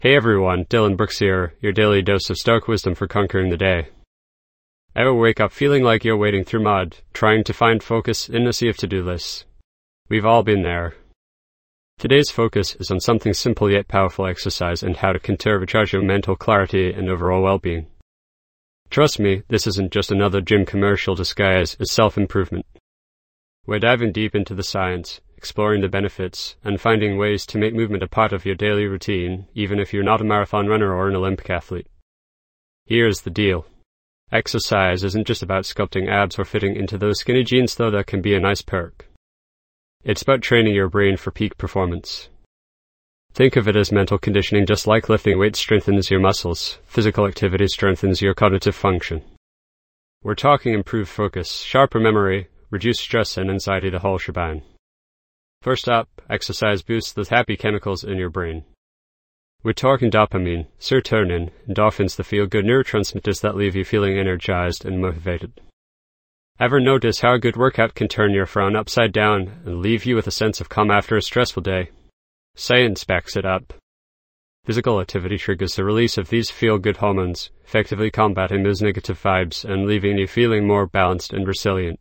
Hey everyone, Dylan Brooks here, your daily dose of Stoic wisdom for conquering the day. Ever wake up feeling like you're wading through mud, trying to find focus in a sea of to-do lists? We've all been there. Today's focus is on something simple yet powerful exercise and how to turbocharge your mental clarity and overall well-being. Trust me, this isn't just another gym commercial disguised as self-improvement. We're diving deep into the science, exploring the benefits, and finding ways to make movement a part of your daily routine, even if you're not a marathon runner or an Olympic athlete. Here's the deal. Exercise isn't just about sculpting abs or fitting into those skinny jeans, though that can be a nice perk. It's about training your brain for peak performance. Think of it as mental conditioning. Just like lifting weights strengthens your muscles, physical activity strengthens your cognitive function. We're talking improved focus, sharper memory, reduced stress and anxiety, the whole shebang. First up, exercise boosts the happy chemicals in your brain. We're talking dopamine, serotonin, endorphins, the feel-good neurotransmitters that leave you feeling energized and motivated. Ever notice how a good workout can turn your frown upside down and leave you with a sense of calm after a stressful day? Science backs it up. Physical activity triggers the release of these feel-good hormones, effectively combating those negative vibes and leaving you feeling more balanced and resilient.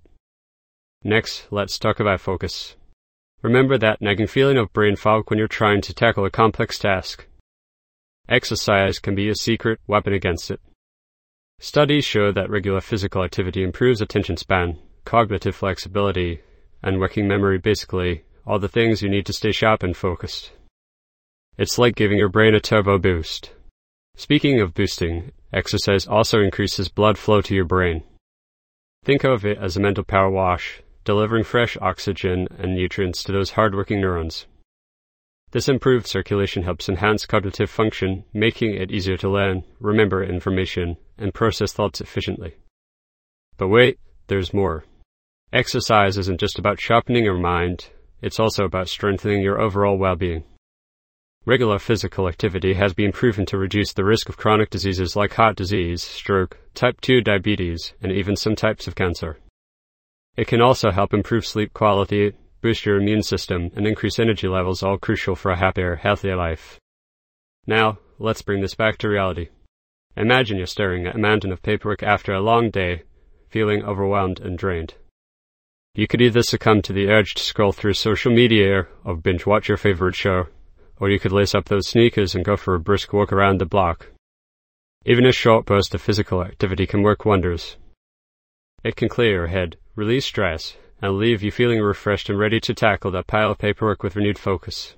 Next, let's talk about focus. Remember that nagging feeling of brain fog when you're trying to tackle a complex task? Exercise can be a secret weapon against it. Studies show that regular physical activity improves attention span, cognitive flexibility, and working memory, basically all the things you need to stay sharp and focused. It's like giving your brain a turbo boost. Speaking of boosting, exercise also increases blood flow to your brain. Think of it as a mental power wash, delivering fresh oxygen and nutrients to those hard-working neurons. This improved circulation helps enhance cognitive function, making it easier to learn, remember information, and process thoughts efficiently. But wait, there's more. Exercise isn't just about sharpening your mind, it's also about strengthening your overall well-being. Regular physical activity has been proven to reduce the risk of chronic diseases like heart disease, stroke, type 2 diabetes, and even some types of cancer. It can also help improve sleep quality, boost your immune system, and increase energy levels, all crucial for a happier, healthier life. Now, let's bring this back to reality. Imagine you're staring at a mountain of paperwork after a long day, feeling overwhelmed and drained. You could either succumb to the urge to scroll through social media or binge watch your favorite show, or you could lace up those sneakers and go for a brisk walk around the block. Even a short burst of physical activity can work wonders. It can clear your head, release stress, and leave you feeling refreshed and ready to tackle that pile of paperwork with renewed focus.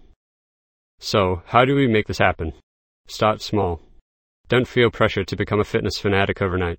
So, how do we make this happen? Start small. Don't feel pressure to become a fitness fanatic overnight.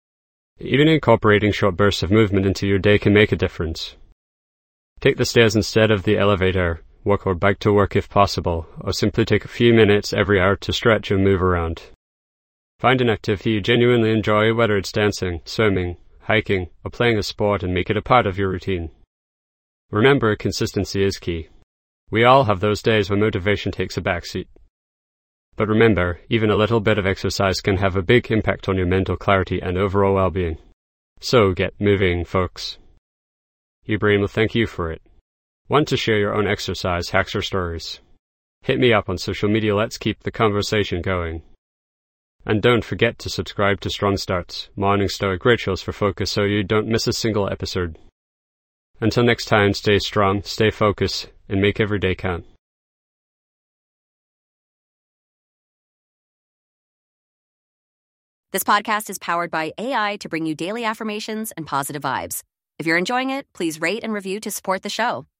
Even incorporating short bursts of movement into your day can make a difference. Take the stairs instead of the elevator, walk or bike to work if possible, or simply take a few minutes every hour to stretch and move around. Find an activity you genuinely enjoy, whether it's dancing, swimming, hiking, or playing a sport, and make it a part of your routine. Remember, consistency is key. We all have those days when motivation takes a backseat. But remember, even a little bit of exercise can have a big impact on your mental clarity and overall well-being. So get moving, folks. Your brain will thank you for it. Want to share your own exercise hacks or stories? Hit me up on social media. Let's keep the conversation going. And don't forget to subscribe to Strong Starts, Morning Stoic Rituals for Focus, so you don't miss a single episode. Until next time, stay strong, stay focused, and make every day count. This podcast is powered by AI to bring you daily affirmations and positive vibes. If you're enjoying it, please rate and review to support the show.